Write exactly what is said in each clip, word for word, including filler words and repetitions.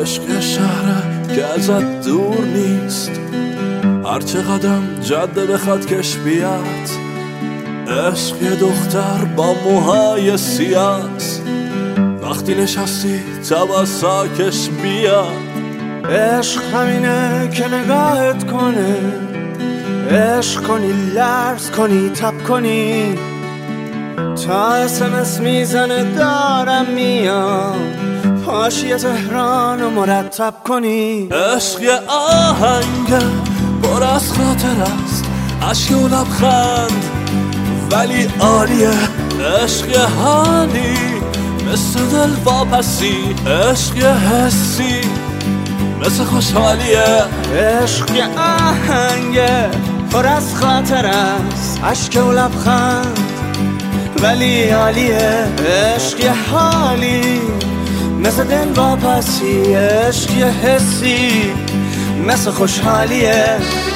عشق شهره که ازت دور نیست، هرچه قدم جاده بخواد کش بیاد. عشق یه دختر با موهای سیاست، وقتی نشستی تباساکش بیاد. عشق همینه که نگاهت کنه، عشق کنی لرز کنی تب کنی، تا اسمس میزنه دارم میام، حاشیه تهران رو مرتب کنی. عشق یه آهنگه پر از خاطر است، عشق و لبخند ولی عالیه. عشق یه حالی مثل دل واپسی، عشق یه حسی مثل خوشحالیه. عشق یه آهنگه پر از خاطر است، عشق و لبخند ولی عالیه. عشق یه حالی مثل دل واپسی، عشق یه حسی مثل خوشحالیه.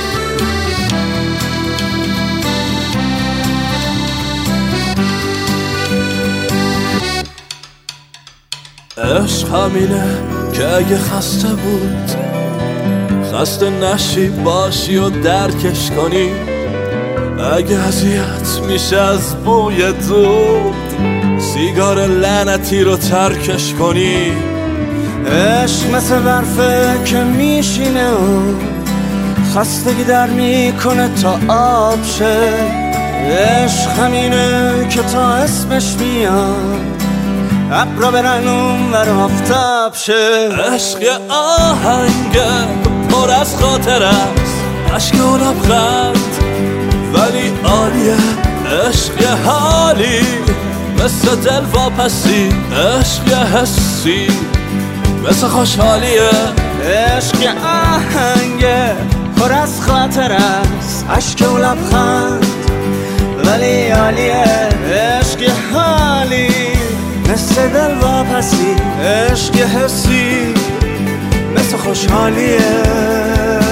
عشق همینه که اگه خسته بود، خسته نشی باشی و درکش کنی. اگه اذیت میشه از بوی دود، سیگار لعنتی رو ترکش کنی. عشق مثل برفه که میشینه و خستگی در میکنه تا آب شه. عشق همینه که تا اسمش میاد ابرا برن اون ور آفتاب شه. عشق یه آهنگه پر از خاطر است، عشق و لبخند ولی عالیه. عشق یه حالی مثل دل واپسی، عشق یه حسی مثل خوشحالیه. عشق یه آهنگه پر از خاطر است، عشق و لبخند ولی عالیه. عشق یه حالی مثل دل واپسی، عشق یه حسی مثل خوشحالیه.